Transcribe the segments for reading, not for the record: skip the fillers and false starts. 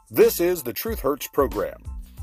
This is the Truth Hurts program.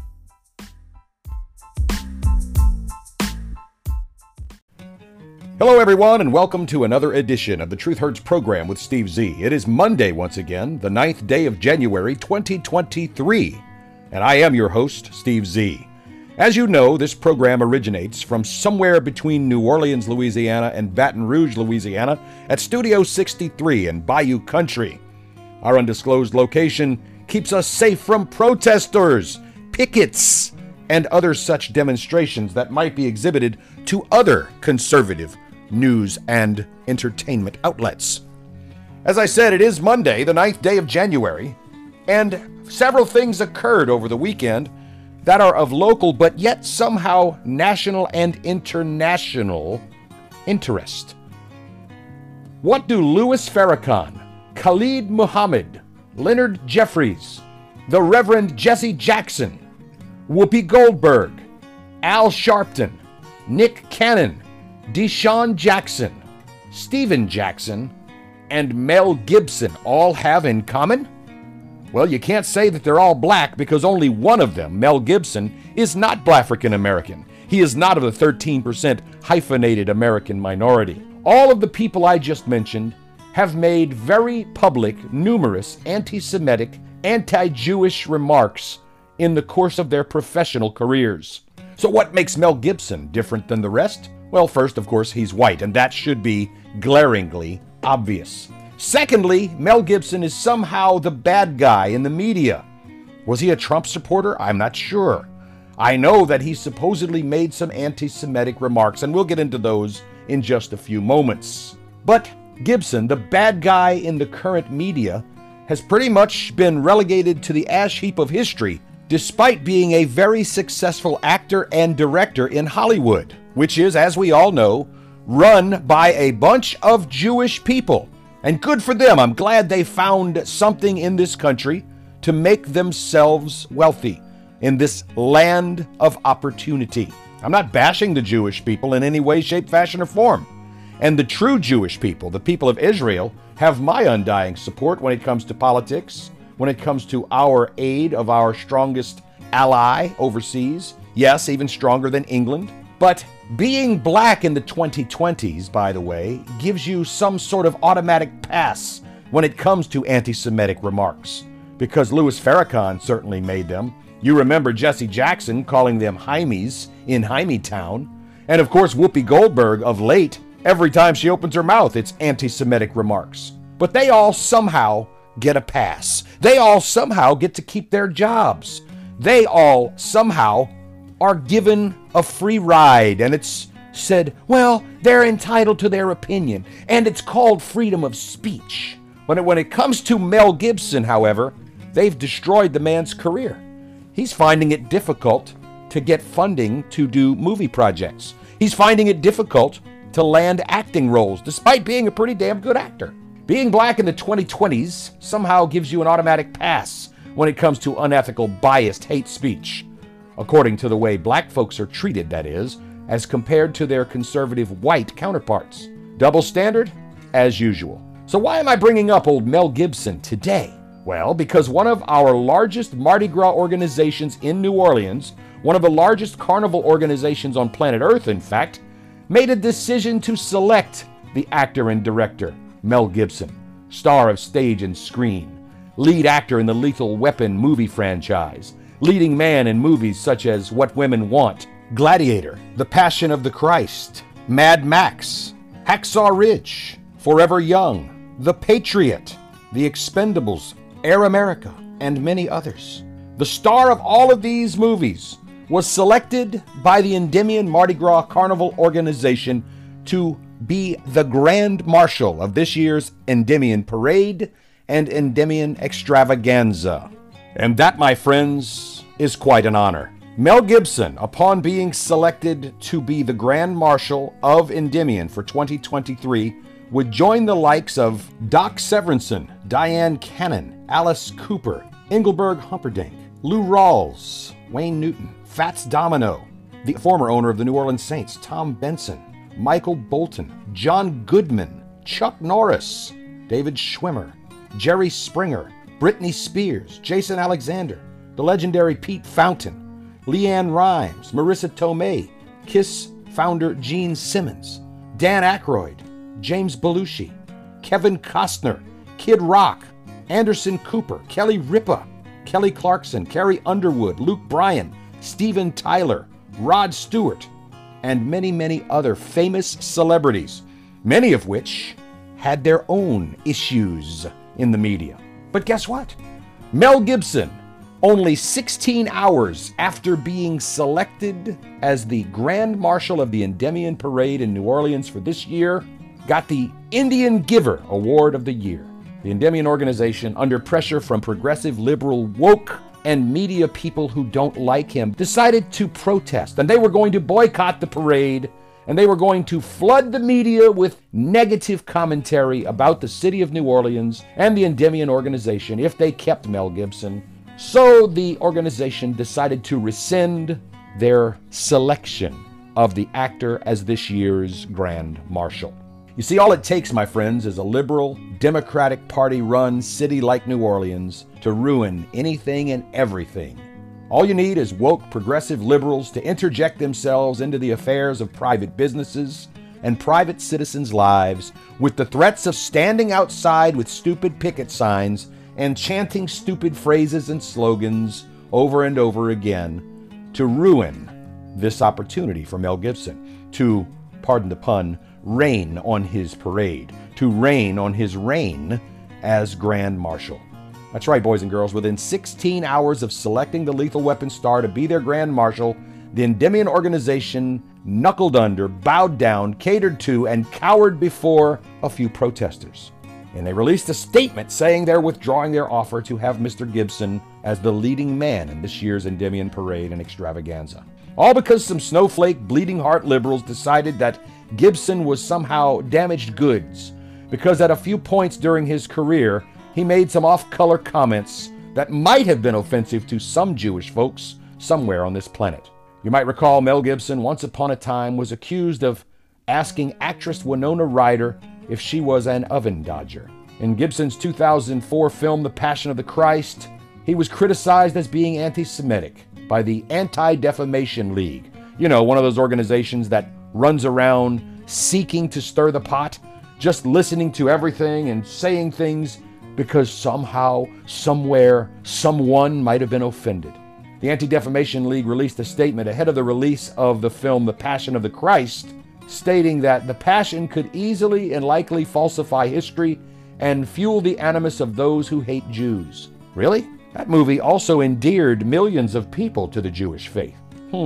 Hello, everyone, and welcome to another edition of the Truth Hurts program with Steve Z. It is Monday once again, the 9th day of January, 2023, and I am your host, Steve Z. As you know, this program originates from somewhere between New Orleans, Louisiana, and Baton Rouge, Louisiana, at Studio 63 in Bayou Country. Our undisclosed location keeps us safe from protesters, pickets, and other such demonstrations that might be exhibited to other conservative news and entertainment outlets. As I said, it is Monday, the 9th day of January, and several things occurred over the weekend that are of local but yet somehow national and international interest. What do Louis Farrakhan, Khalid Muhammad, Leonard Jeffries, the Reverend Jesse Jackson, Whoopi Goldberg, Al Sharpton, Nick Cannon, Deshaun Jackson, Steven Jackson, and Mel Gibson all have in common? Well, you can't say that they're all black because only one of them, Mel Gibson, is not Black-African American. He is not of the 13% hyphenated American minority. All of the people I just mentioned have made very public, numerous anti-Semitic, anti-Jewish remarks in the course of their professional careers. So what makes Mel Gibson different than the rest? Well, first, of course, he's white, and that should be glaringly obvious. Secondly, Mel Gibson is somehow the bad guy in the media. Was he a Trump supporter? I'm not sure. I know that he supposedly made some anti-Semitic remarks, and we'll get into those in just a few moments. But Gibson, the bad guy in the current media, has pretty much been relegated to the ash heap of history, despite being a very successful actor and director in Hollywood, which is, as we all know, run by a bunch of Jewish people. And good for them. I'm glad they found something in this country to make themselves wealthy in this land of opportunity. I'm not bashing the Jewish people in any way, shape, fashion, or form. And the true Jewish people, the people of Israel, have my undying support when it comes to politics, when it comes to our aid of our strongest ally overseas. Yes, even stronger than England. But being black in the 2020s, by the way, gives you some sort of automatic pass when it comes to anti-Semitic remarks, because Louis Farrakhan certainly made them. You remember Jesse Jackson calling them Hymies in Hymietown. And of course, Whoopi Goldberg of late, every time she opens her mouth, it's anti-Semitic remarks. But they all somehow get a pass. They all somehow get to keep their jobs. They all somehow are given a free ride, and it's said, well, they're entitled to their opinion, and it's called freedom of speech. When it comes to Mel Gibson, however, they've destroyed the man's career. He's finding it difficult to get funding to do movie projects. He's finding it difficult to land acting roles, despite being a pretty damn good actor. Being black in the 2020s somehow gives you an automatic pass when it comes to unethical, biased hate speech. According to the way black folks are treated, that is, as compared to their conservative white counterparts. Double standard, as usual. So why am I bringing up old Mel Gibson today? Well, because one of our largest Mardi Gras organizations in New Orleans, one of the largest carnival organizations on planet Earth, in fact, made a decision to select the actor and director, Mel Gibson, star of stage and screen, lead actor in the Lethal Weapon movie franchise, leading man in movies such as What Women Want, Gladiator, The Passion of the Christ, Mad Max, Hacksaw Ridge, Forever Young, The Patriot, The Expendables, Air America, and many others. The star of all of these movies was selected by the Endymion Mardi Gras Carnival organization to be the Grand Marshal of this year's Endymion Parade and Endymion Extravaganza. And that, my friends, is quite an honor. Mel Gibson, upon being selected to be the Grand Marshal of Endymion for 2023, would join the likes of Doc Severinsen, Diane Cannon, Alice Cooper, Engelbert Humperdinck, Lou Rawls, Wayne Newton, Fats Domino, the former owner of the New Orleans Saints, Tom Benson, Michael Bolton, John Goodman, Chuck Norris, David Schwimmer, Jerry Springer, Britney Spears, Jason Alexander, the legendary Pete Fountain, LeAnn Rimes, Marissa Tomei, Kiss founder Gene Simmons, Dan Aykroyd, James Belushi, Kevin Costner, Kid Rock, Anderson Cooper, Kelly Ripa, Kelly Clarkson, Carrie Underwood, Luke Bryan, Steven Tyler, Rod Stewart, and many, many other famous celebrities, many of which had their own issues in the media. But guess what? Mel Gibson, only 16 hours after being selected as the Grand Marshal of the Endymion Parade in New Orleans for this year, got the Indian Giver Award of the Year. The Endymion organization, under pressure from progressive, liberal, woke, and media people who don't like him, decided to protest. And they were going to boycott the parade, and they were going to flood the media with negative commentary about the city of New Orleans and the Endymion organization if they kept Mel Gibson. So the organization decided to rescind their selection of the actor as this year's Grand Marshal. You see, all it takes, my friends, is a liberal, Democratic Party-run city like New Orleans to ruin anything and everything. All you need is woke, progressive liberals to interject themselves into the affairs of private businesses and private citizens' lives with the threats of standing outside with stupid picket signs and chanting stupid phrases and slogans over and over again to ruin this opportunity for Mel Gibson to, pardon the pun, rain on his parade, to rain on his reign as Grand Marshal. That's right, boys and girls. Within 16 hours of selecting the Lethal Weapon star to be their Grand Marshal, the Endymion organization knuckled under, bowed down, catered to, and cowered before a few protesters. And they released a statement saying they're withdrawing their offer to have Mr. Gibson as the leading man in this year's Endymion Parade and Extravaganza. All because some snowflake, bleeding heart liberals decided that Gibson was somehow damaged goods, because at a few points during his career, he made some off-color comments that might have been offensive to some Jewish folks somewhere on this planet. You might recall Mel Gibson, once upon a time, was accused of asking actress Winona Ryder if she was an oven dodger. In Gibson's 2004 film, The Passion of the Christ, he was criticized as being anti-Semitic by the Anti-Defamation League. You know, one of those organizations that runs around seeking to stir the pot, just listening to everything and saying things because somehow, somewhere, someone might have been offended. The Anti-Defamation League released a statement ahead of the release of the film The Passion of the Christ, stating that the Passion could easily and likely falsify history and fuel the animus of those who hate Jews. Really? That movie also endeared millions of people to the Jewish faith.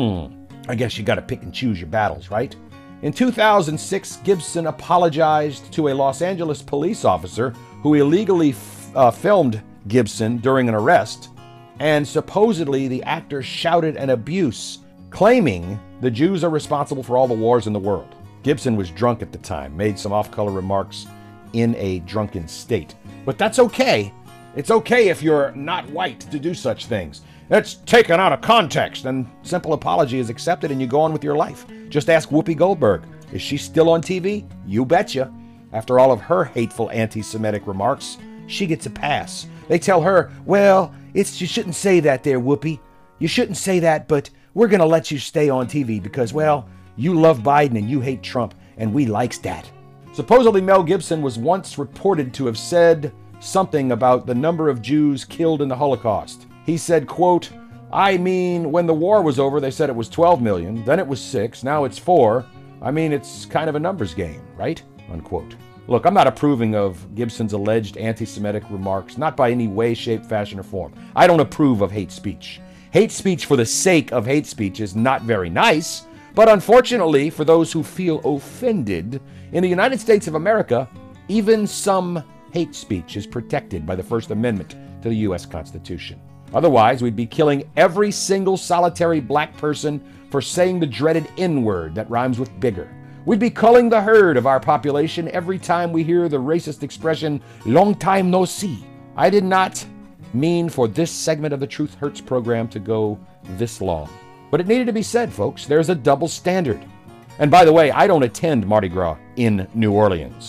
I guess you gotta pick and choose your battles, right? In 2006, Gibson apologized to a Los Angeles police officer who illegally filmed Gibson during an arrest, and supposedly the actor shouted an abuse, claiming the Jews are responsible for all the wars in the world. Gibson was drunk at the time, made some off-color remarks in a drunken state. But that's okay. It's okay if you're not white to do such things. It's taken out of context, and simple apology is accepted and you go on with your life. Just ask Whoopi Goldberg. Is she still on TV? You betcha. After all of her hateful anti-Semitic remarks, she gets a pass. They tell her, well, you shouldn't say that there, Whoopi. You shouldn't say that, but we're going to let you stay on TV because, well, you love Biden and you hate Trump, and we likes that. Supposedly, Mel Gibson was once reported to have said something about the number of Jews killed in the Holocaust. He said, quote, I mean, when the war was over, they said it was 12 million, then it was 6, now it's 4. I mean, it's kind of a numbers game, right? Unquote. Look, I'm not approving of Gibson's alleged anti-Semitic remarks, not by any way, shape, fashion, or form. I don't approve of hate speech. Hate speech for the sake of hate speech is not very nice, but unfortunately, for those who feel offended, in the United States of America, even some hate speech is protected by the First Amendment to the U.S. Constitution. Otherwise, we'd be killing every single solitary black person for saying the dreaded N-word that rhymes with bigger. We'd be culling the herd of our population every time we hear the racist expression, long time no see. I did not mean for this segment of the Truth Hurts program to go this long. But it needed to be said, folks. There's a double standard. And by the way, I don't attend Mardi Gras in New Orleans.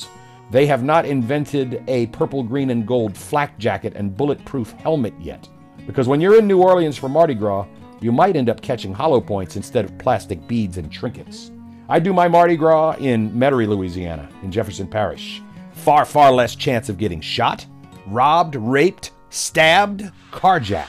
They have not invented a purple, green, and gold flak jacket and bulletproof helmet yet. Because when you're in New Orleans for Mardi Gras, you might end up catching hollow points instead of plastic beads and trinkets. I do my Mardi Gras in Metairie, Louisiana, in Jefferson Parish. Far, far less chance of getting shot, robbed, raped, stabbed, carjacked.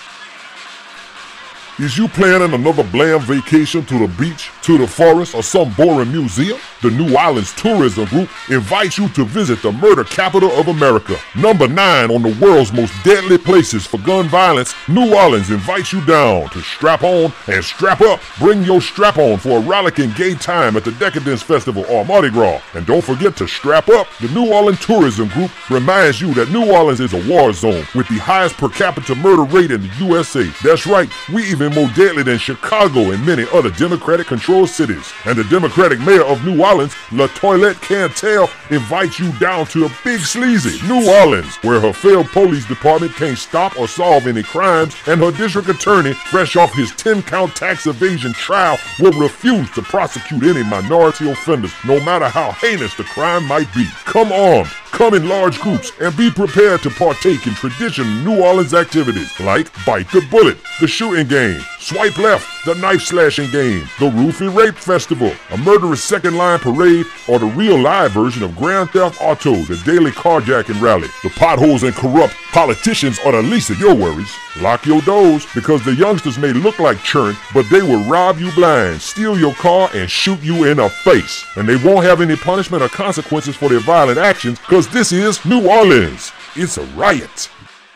Is you planning another bland vacation to the beach, to the forest, or some boring museum? The New Orleans Tourism Group invites you to visit the murder capital of America. Number 9 on the world's most deadly places for gun violence, New Orleans invites you down to strap on and strap up. Bring your strap on for a rollicking gay time at the Decadence Festival or Mardi Gras. And don't forget to strap up. The New Orleans Tourism Group reminds you that New Orleans is a war zone with the highest per capita murder rate in the USA. That's right, we even more deadly than Chicago and many other Democratic-controlled cities. And the Democratic mayor of New Orleans, LaToilette Cantel, invites you down to a big sleazy New Orleans, where her failed police department can't stop or solve any crimes, and her district attorney, fresh off his 10-count tax evasion trial, will refuse to prosecute any minority offenders, no matter how heinous the crime might be. Come armed, come in large groups, and be prepared to partake in traditional New Orleans activities like Bite the Bullet, the shooting game, Swipe Left, the knife slashing game, the Roofie Rape Festival, a murderous second line parade, or the real live version of Grand Theft Auto, the daily carjacking rally. The potholes and corrupt politicians are the least of your worries. Lock your doors, because the youngsters may look like churn, but they will rob you blind, steal your car, and shoot you in the face. And they won't have any punishment or consequences for their violent actions, because this is New Orleans. It's a riot.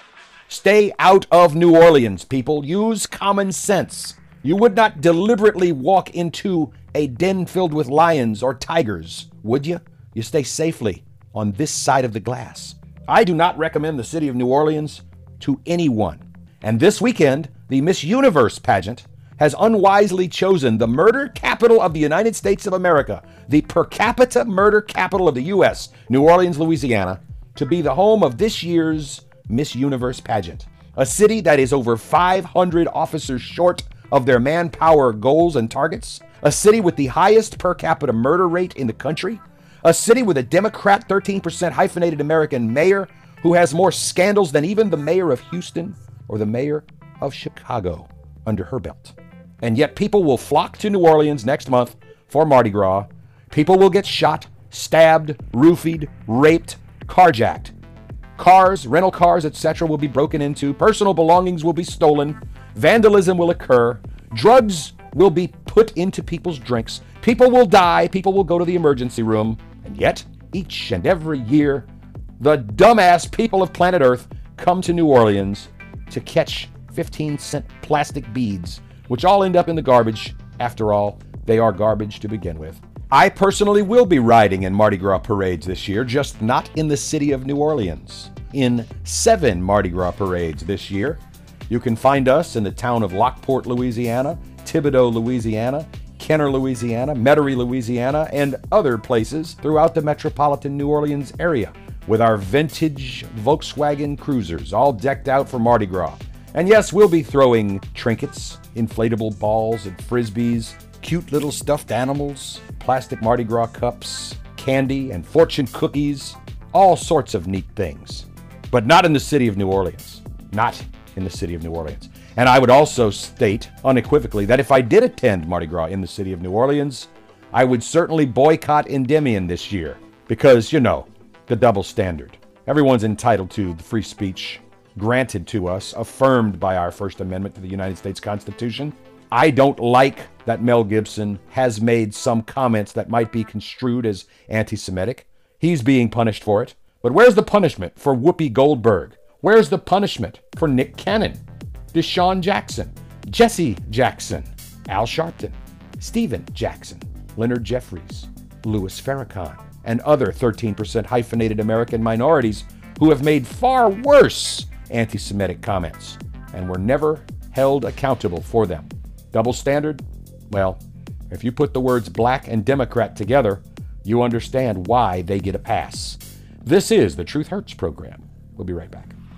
Stay out of New Orleans, people. Use common sense. You would not deliberately walk into a den filled with lions or tigers, would you? You stay safely on this side of the glass. I do not recommend the city of New Orleans to anyone. And this weekend, the Miss Universe pageant has unwisely chosen the murder capital of the United States of America, the per capita murder capital of the U.S., New Orleans, Louisiana, to be the home of this year's Miss Universe pageant. A city that is over 500 officers short of their manpower goals and targets. A city with the highest per capita murder rate in the country. A city with a Democrat 13% hyphenated American mayor who has more scandals than even the mayor of Houston or the mayor of Chicago under her belt. And yet people will flock to New Orleans next month for Mardi Gras. People will get shot, stabbed, roofied, raped, carjacked. Cars, rental cars, etc. will be broken into. Personal belongings will be stolen. Vandalism will occur. Drugs will be put into people's drinks. People will die. People will go to the emergency room. And yet, each and every year, the dumbass people of planet Earth come to New Orleans to catch 15-cent plastic beads, which all end up in the garbage. After all, they are garbage to begin with. I personally will be riding in Mardi Gras parades this year, just not in the city of New Orleans. In 7 Mardi Gras parades this year. You can find us in the town of Lockport, Louisiana, Thibodaux, Louisiana, Kenner, Louisiana, Metairie, Louisiana, and other places throughout the metropolitan New Orleans area with our vintage Volkswagen Cruisers, all decked out for Mardi Gras. And yes, we'll be throwing trinkets, inflatable balls and frisbees, cute little stuffed animals, plastic Mardi Gras cups, candy and fortune cookies, all sorts of neat things. But not in the city of New Orleans. Not in the city of New Orleans. And I would also state unequivocally that if I did attend Mardi Gras in the city of New Orleans, I would certainly boycott Endymion this year. Because, you know, the double standard. Everyone's entitled to the free speech granted to us, affirmed by our First Amendment to the United States Constitution. I don't like that Mel Gibson has made some comments that might be construed as anti-Semitic. He's being punished for it. But where's the punishment for Whoopi Goldberg? Where's the punishment for Nick Cannon, Deshaun Jackson, Jesse Jackson, Al Sharpton, Steven Jackson, Leonard Jeffries, Louis Farrakhan, and other 13% hyphenated American minorities who have made far worse anti-Semitic comments and were never held accountable for them? Double standard? Well, if you put the words black and Democrat together, you understand why they get a pass. This is the Truth Hurts program. We'll be right back.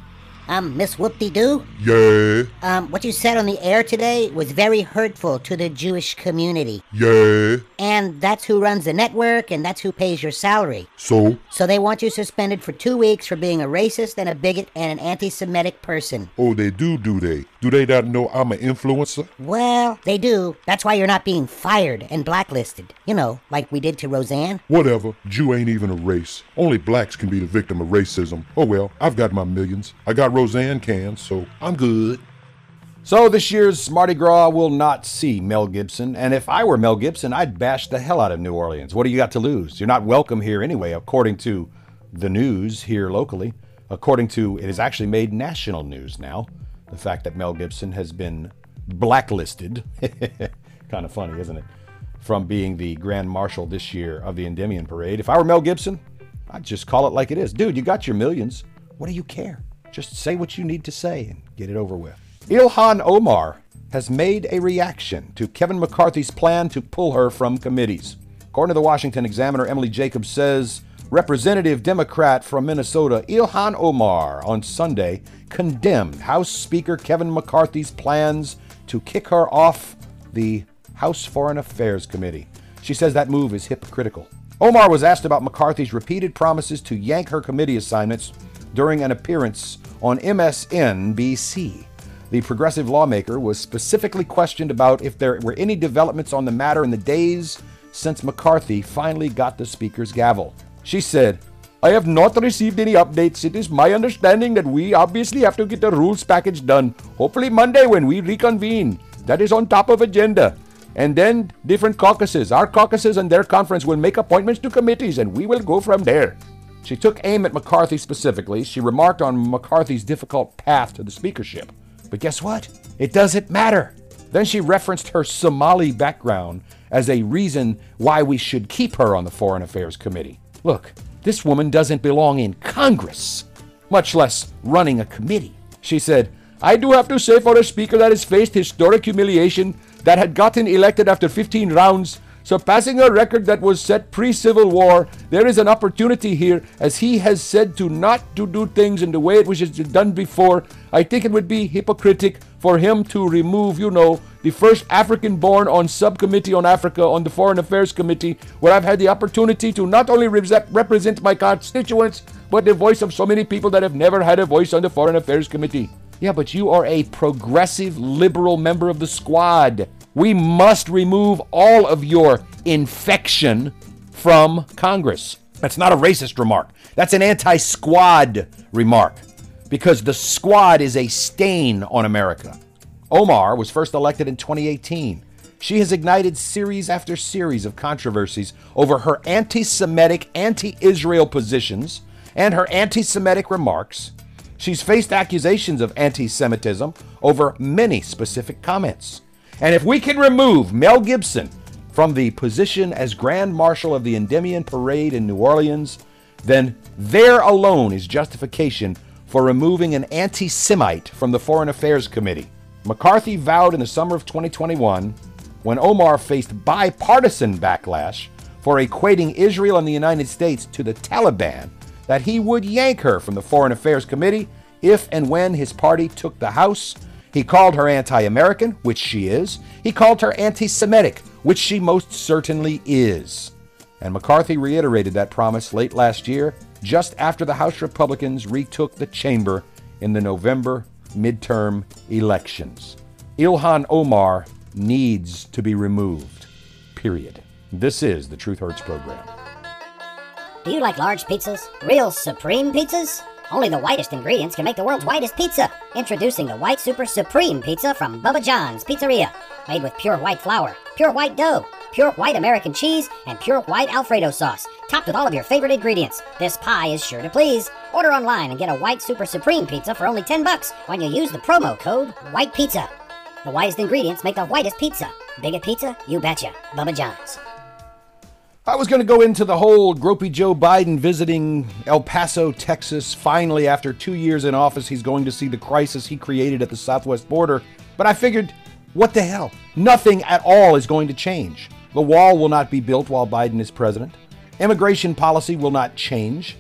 Miss Whoop-de-Doo? Yeah, What you said on the air today was very hurtful to the Jewish community. yeah. And that's who runs the network, and that's who pays your salary. So So they want you suspended for 2 weeks for being a racist and a bigot and an anti-Semitic person. oh, they do they? Do they not know I'm an influencer? Well, they do. That's why you're not being fired and blacklisted. You know, like we did to Roseanne. Whatever. Jew ain't even a race. Only blacks can be the victim of racism. Oh well, I've got my millions. I got Roseanne cans, so I'm good. So this year's Mardi Gras will not see Mel Gibson, and if I were Mel Gibson, I'd bash the hell out of New Orleans. What do you got to lose? You're not welcome here anyway, according to the news here locally. According to, it has actually made national news now, the fact that Mel Gibson has been blacklisted. Kind of funny, isn't it? From being the Grand Marshal this year of the Endymion Parade. If I were Mel Gibson, I'd just call it like it is. Dude, you got your millions. What do you care? Just say what you need to say and get it over with. Ilhan Omar has made a reaction to Kevin McCarthy's plan to pull her from committees. According to the Washington Examiner, Emily Jacobs says Representative Democrat from Minnesota Ilhan Omar on Sunday condemned House Speaker Kevin McCarthy's plans to kick her off the House Foreign Affairs Committee. She says that move is hypocritical. Omar was asked about McCarthy's repeated promises to yank her committee assignments during an appearance on MSNBC. The progressive lawmaker was specifically questioned about if there were any developments on the matter in the days since McCarthy finally got the speaker's gavel. She said, "I have not received any updates. It is my understanding that we obviously have to get the rules package done. Hopefully Monday when we reconvene. That is on top of agenda. And then different caucuses. Our caucuses and their conference will make appointments to committees and we will go from there." She took aim at McCarthy specifically. She remarked on McCarthy's difficult path to the speakership. But guess what? It doesn't matter. Then she referenced her Somali background as a reason why we should keep her on the Foreign Affairs Committee. Look, this woman doesn't belong in Congress, much less running a committee. She said, "I do have to say for a speaker that has faced historic humiliation, that had gotten elected after 15 rounds, surpassing a record that was set pre-Civil War, there is an opportunity here, as he has said, to not to do things in the way it was done before. I think it would be hypocritic for him to remove, the first African-born on Subcommittee on Africa on the Foreign Affairs Committee, where I've had the opportunity to not only represent my constituents, but the voice of so many people that have never had a voice on the Foreign Affairs Committee." Yeah, but you are a progressive liberal member of the squad. We must remove all of your infection from Congress. That's not a racist remark. That's an anti-squad remark, because the squad is a stain on America. Omar was first elected in 2018. She has ignited series after series of controversies over her anti-Semitic, anti-Israel positions and her anti-Semitic remarks. She's faced accusations of anti-Semitism over many specific comments. And if we can remove Mel Gibson from the position as Grand Marshal of the Endymion Parade in New Orleans, then there alone is justification for removing an anti-Semite from the Foreign Affairs Committee. McCarthy vowed in the summer of 2021, when Omar faced bipartisan backlash for equating Israel and the United States to the Taliban, that he would yank her from the Foreign Affairs Committee if and when his party took the House. He called her anti-American, which she is. He called her anti-Semitic, which she most certainly is. And McCarthy reiterated that promise late last year, just after the House Republicans retook the chamber in the November midterm elections. Ilhan Omar needs to be removed. Period. This is the Truth Hurts program. Do you like large pizzas? Real supreme pizzas? Only the whitest ingredients can make the world's whitest pizza. Introducing the White Super Supreme Pizza from Bubba John's Pizzeria. Made with pure white flour, pure white dough, pure white American cheese, and pure white Alfredo sauce. Topped with all of your favorite ingredients. This pie is sure to please. Order online and get a White Super Supreme Pizza for only $10 when you use the promo code White Pizza. The whitest ingredients make the whitest pizza. Bigot pizza? You betcha. Bubba John's. I was going to go into the whole gropey Joe Biden visiting El Paso, Texas. Finally, after 2 years in office, he's going to see the crisis he created at the southwest border. But I figured, what the hell? Nothing at all is going to change. The wall will not be built while Biden is president. Immigration policy will not change.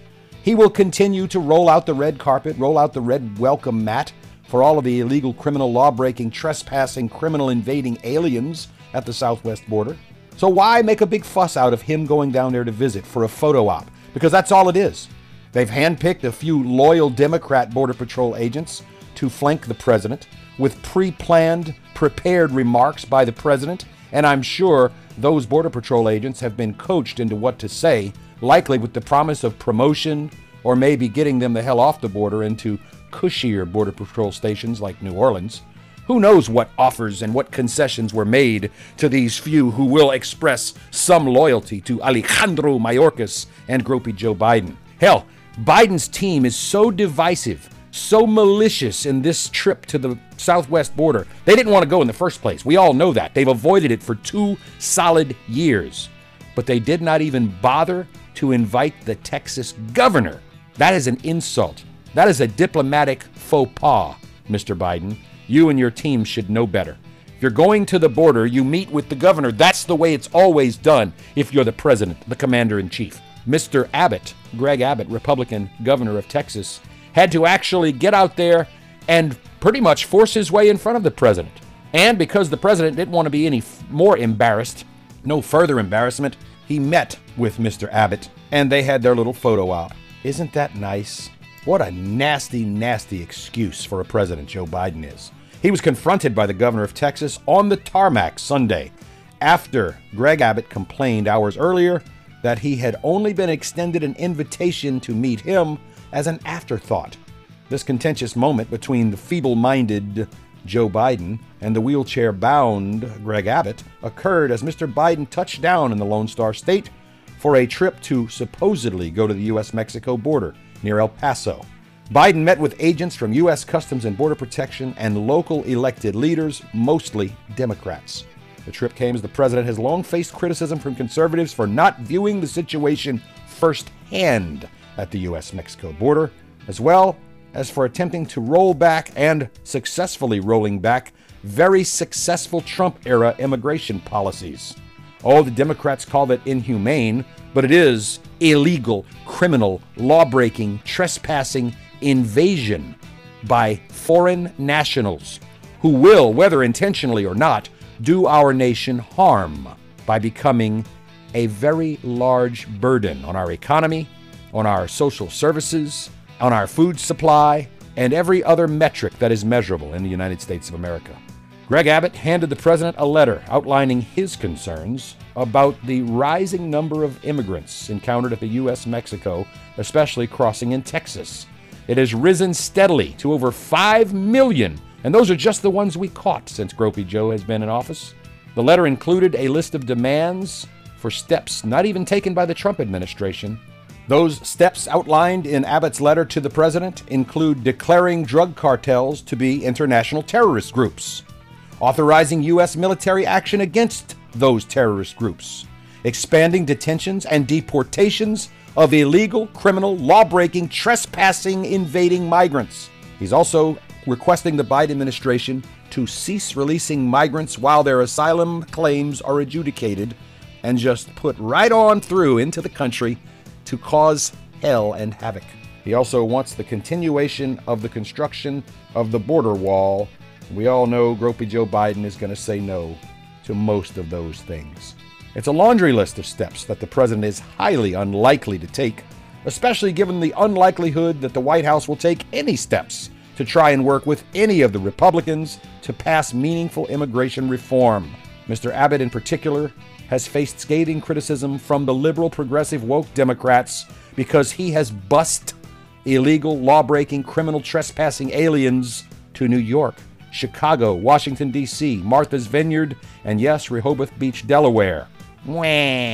He will continue to roll out the red carpet, roll out the red welcome mat for all of the illegal, criminal, law-breaking, trespassing, criminal invading aliens at the southwest border. So why make a big fuss out of him going down there to visit for a photo op? Because that's all it is. They've handpicked a few loyal Democrat Border Patrol agents to flank the president with pre-planned, prepared remarks by the president, and I'm sure those Border Patrol agents have been coached into what to say, likely with the promise of promotion or maybe getting them the hell off the border into cushier Border Patrol stations like New Orleans. Who knows what offers and what concessions were made to these few who will express some loyalty to Alejandro Mayorkas and Gropey Joe Biden. Hell, Biden's team is so divisive, so malicious in this trip to the southwest border. They didn't want to go in the first place. We all know that. They've avoided it for 2 solid years. But they did not even bother to invite the Texas governor. That is an insult. That is a diplomatic faux pas, Mr. Biden. You and your team should know better. If you're going to the border, you meet with the governor. That's the way it's always done if you're the president, the commander-in-chief. Mr. Abbott, Greg Abbott, Republican governor of Texas, had to actually get out there and pretty much force his way in front of the president. And because the president didn't want to be any more embarrassed, no further embarrassment, he met with Mr. Abbott, and they had their little photo op. Isn't that nice? What a nasty, nasty excuse for a president Joe Biden is. He was confronted by the governor of Texas on the tarmac Sunday after Greg Abbott complained hours earlier that he had only been extended an invitation to meet him as an afterthought. This contentious moment between the feeble-minded Joe Biden and the wheelchair-bound Greg Abbott occurred as Mr. Biden touched down in the Lone Star State for a trip to supposedly go to the U.S.-Mexico border near El Paso. Biden met with agents from U.S. Customs and Border Protection and local elected leaders, mostly Democrats. The trip came as the president has long faced criticism from conservatives for not viewing the situation firsthand at the U.S.-Mexico border, as well as for attempting to roll back and successfully rolling back very successful Trump-era immigration policies. Oh, the Democrats call it inhumane, but it is illegal, criminal, law-breaking, trespassing invasion by foreign nationals who will, whether intentionally or not, do our nation harm by becoming a very large burden on our economy, on our social services, on our food supply, and every other metric that is measurable in the United States of America. Greg Abbott handed the president a letter outlining his concerns about the rising number of immigrants encountered at the U.S.-Mexico, especially crossing in Texas. It has risen steadily to over 5 million, and those are just the ones we caught since Gropey Joe has been in office. The letter included a list of demands for steps not even taken by the Trump administration. Those steps outlined in Abbott's letter to the president include declaring drug cartels to be international terrorist groups, authorizing U.S. military action against those terrorist groups, expanding detentions and deportations of illegal, criminal, law-breaking, trespassing, invading migrants. He's also requesting the Biden administration to cease releasing migrants while their asylum claims are adjudicated and just put right on through into the country to cause hell and havoc. He also wants the continuation of the construction of the border wall. We all know Gropey Joe Biden is going to say no to most of those things. It's a laundry list of steps that the president is highly unlikely to take, especially given the unlikelihood that the White House will take any steps to try and work with any of the Republicans to pass meaningful immigration reform. Mr. Abbott, in particular, has faced scathing criticism from the liberal, progressive, woke Democrats because he has bussed illegal, law-breaking, criminal, trespassing aliens to New York, Chicago, Washington, D.C., Martha's Vineyard, and yes, Rehoboth Beach, Delaware. Wah.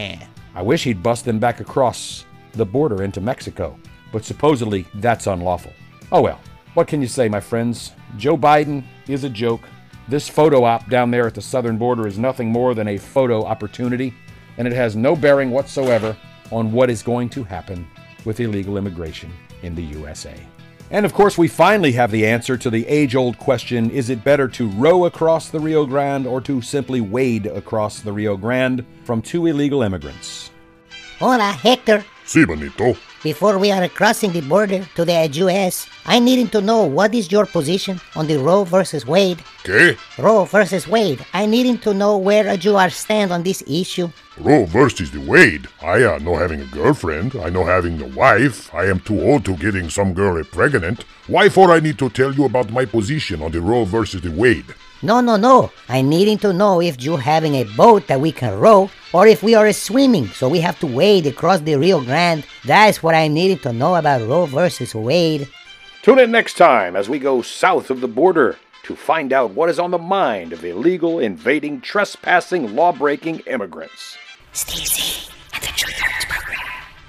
I wish he'd bust them back across the border into Mexico, but supposedly that's unlawful. Oh well, what can you say, my friends? Joe Biden is a joke. This photo op down there at the southern border is nothing more than a photo opportunity, and it has no bearing whatsoever on what is going to happen with illegal immigration in the USA. And of course, we finally have the answer to the age-old question, is it better to row across the Rio Grande or to simply wade across the Rio Grande, from two illegal immigrants? Hola, Hector. Si, Benito. Before we are crossing the border to the U.S., I need to know what is your position on the Roe versus Wade. ¿Qué? Roe versus Wade. I need to know where you are stand on this issue. Roe versus the Wade. I know having a girlfriend. I know having a wife. I am too old to getting some girl pregnant. Why for I need to tell you about my position on the Roe versus the Wade? No. I needing to know if you having a boat that we can row, or if we are swimming, so we have to wade across the Rio Grande. That's what I needed to know about Roe versus Wade. Tune in next time as we go south of the border to find out what is on the mind of illegal, invading, trespassing, law-breaking immigrants. Steve Z and the Truth Hurts program.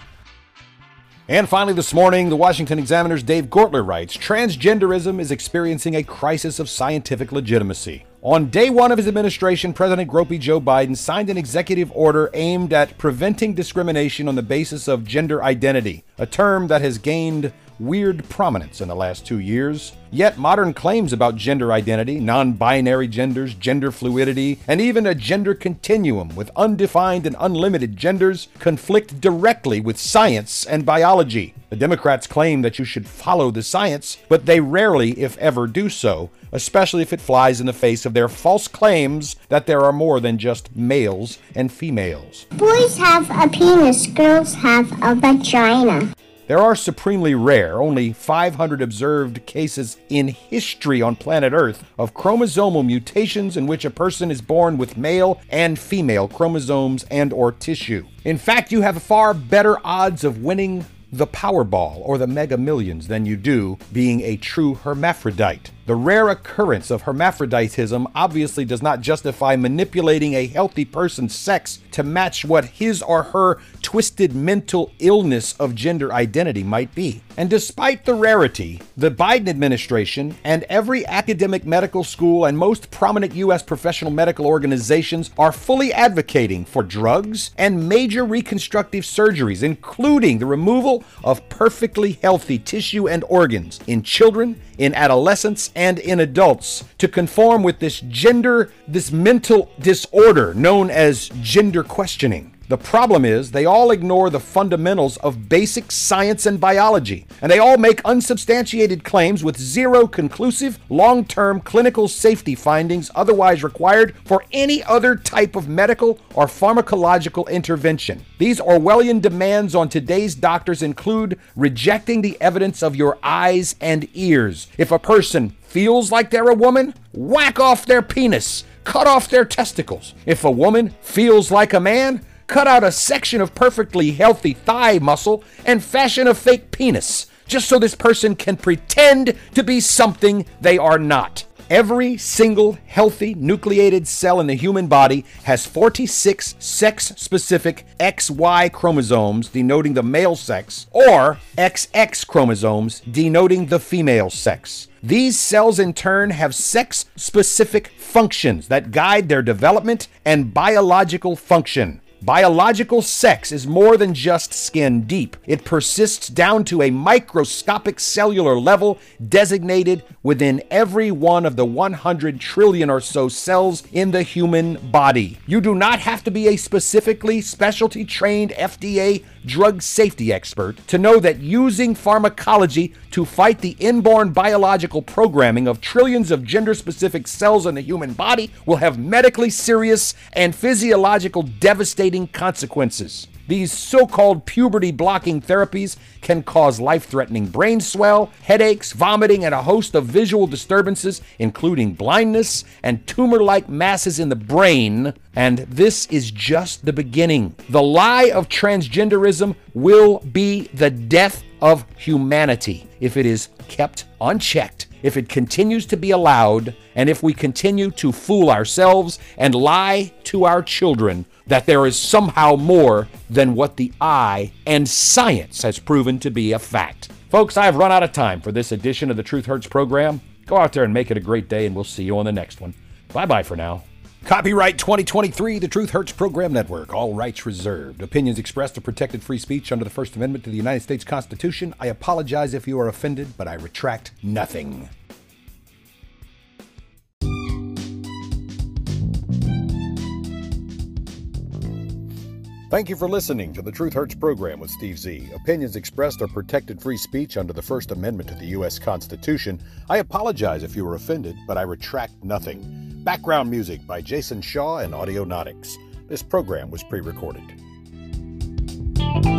And finally this morning, the Washington Examiner's Dave Gortler writes, transgenderism is experiencing a crisis of scientific legitimacy. On day one of his administration, President Gropey Joe Biden signed an executive order aimed at preventing discrimination on the basis of gender identity, a term that has gained weird prominence in the last 2 years. Yet modern claims about gender identity, non-binary genders, gender fluidity, and even a gender continuum with undefined and unlimited genders conflict directly with science and biology. The Democrats claim that you should follow the science, but they rarely, if ever, do so, especially if it flies in the face of their false claims that there are more than just males and females. Boys have a penis, girls have a vagina. There are supremely rare, only 500 observed cases in history on planet Earth of chromosomal mutations in which a person is born with male and female chromosomes and/or tissue. In fact, you have far better odds of winning the Powerball or the Mega Millions than you do being a true hermaphrodite. The rare occurrence of hermaphroditism obviously does not justify manipulating a healthy person's sex to match what his or her twisted mental illness of gender identity might be. And despite the rarity, the Biden administration and every academic medical school and most prominent U.S. professional medical organizations are fully advocating for drugs and major reconstructive surgeries, including the removal of perfectly healthy tissue and organs in children, in adolescents, and in adults to conform with this mental disorder known as gender questioning. The problem is they all ignore the fundamentals of basic science and biology, and they all make unsubstantiated claims with zero conclusive long-term clinical safety findings otherwise required for any other type of medical or pharmacological intervention. These Orwellian demands on today's doctors include rejecting the evidence of your eyes and ears. If a person feels like they're a woman, whack off their penis, cut off their testicles. If a woman feels like a man, cut out a section of perfectly healthy thigh muscle and fashion a fake penis, just so this person can pretend to be something they are not. Every single healthy nucleated cell in the human body has 46 sex-specific XY chromosomes denoting the male sex, or XX chromosomes denoting the female sex. These cells in turn have sex-specific functions that guide their development and biological function. Biological sex is more than just skin deep. It persists down to a microscopic cellular level designated within every one of the 100 trillion or so cells in the human body. You do not have to be a specifically specialty trained FDA drug safety expert to know that using pharmacology to fight the inborn biological programming of trillions of gender-specific cells in the human body will have medically serious and physiological devastating consequences. These so-called puberty-blocking therapies can cause life-threatening brain swell, headaches, vomiting, and a host of visual disturbances, including blindness and tumor-like masses in the brain. And this is just the beginning. The lie of transgenderism will be the death of humanity if it is kept unchecked, if it continues to be allowed, and if we continue to fool ourselves and lie to our children that there is somehow more than what the eye and science has proven to be a fact. Folks, I've run out of time for this edition of the Truth Hurts program. Go out there and make it a great day, and we'll see you on the next one. Bye-bye for now. Copyright 2023, the Truth Hurts Program Network. All rights reserved. Opinions expressed are protected free speech under the First Amendment to the United States Constitution. I apologize if you are offended, but I retract nothing. Thank you for listening to the Truth Hurts program with Steve Z. Opinions expressed are protected free speech under the First Amendment to the U.S. Constitution. I apologize if you were offended, but I retract nothing. Background music by Jason Shaw and Audionautics. This program was pre-recorded.